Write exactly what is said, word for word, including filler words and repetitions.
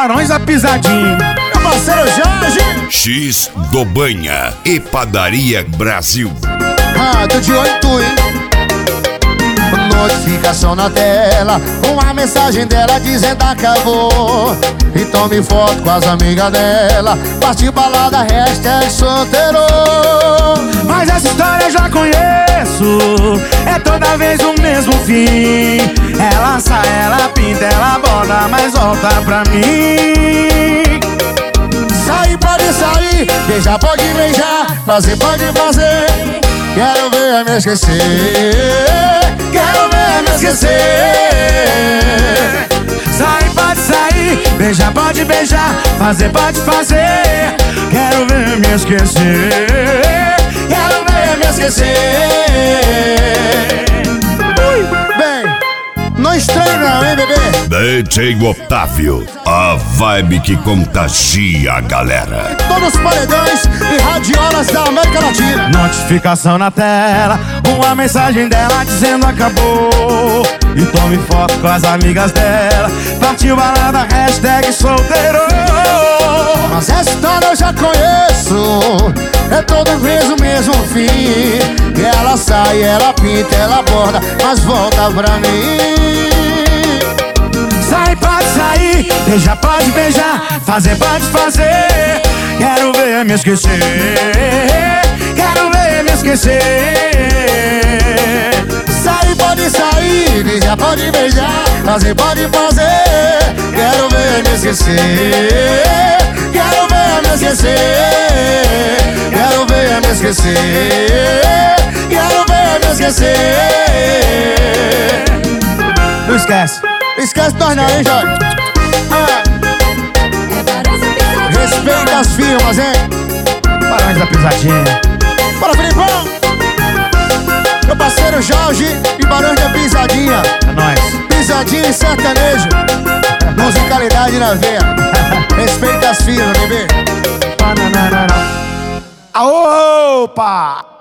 Barões da Pisadinha. Meu parceiro Jorge. X do Banha e Padaria Brasil. Ah, tô de olho em tu, hein? Notificação na tela, uma mensagem dela dizendo acabou. E tome foto com as amigas dela, partiu balada, hashtag solteiro. Mas essa história eu já conheço, é toda vez o mesmo fim. Ela sai, ela pinta, ela borda, mas volta pra mim. Sair pode sair, beijar pode beijar, fazer pode fazer. Quero ver me esquecer, quero ver me esquecer. Sair pode sair, beijar pode beijar, fazer pode fazer. Quero ver me esquecer, quero ver me esquecer. Ui, bem, não estranho não, hein, bebê? D J Otávio, a vibe que contagia a galera. Todos os paredões e radiolas da América Latina. Notificação na tela, uma mensagem dela dizendo acabou. E tome foto com as amigas dela, partiu balada, hashtag solteiro. Mas essa história eu já conheço, é todo vez o mesmo fim. E ela sai, ela pinta, ela borda, mas volta pra mim. Sai pode sair, beijar pode beijar, fazer pode fazer. Quero ver me esquecer, quero ver me esquecer. Sair pode sair, beijar pode beijar, fazer pode fazer. Quero ver me esquecer, quero ver me esquecer. Quero ver me esquecer, quero ver me esquecer. Não esquece. Esquece nós não, hein, Jorge? Ah. Respeita as firmas, hein? Barões da Pisadinha. Bora, Filipão! Meu parceiro Jorge e Barões da Pisadinha. É nóis. Pisadinha e sertanejo. Musicalidade na veia. Respeita as firmas, bebê. Opa!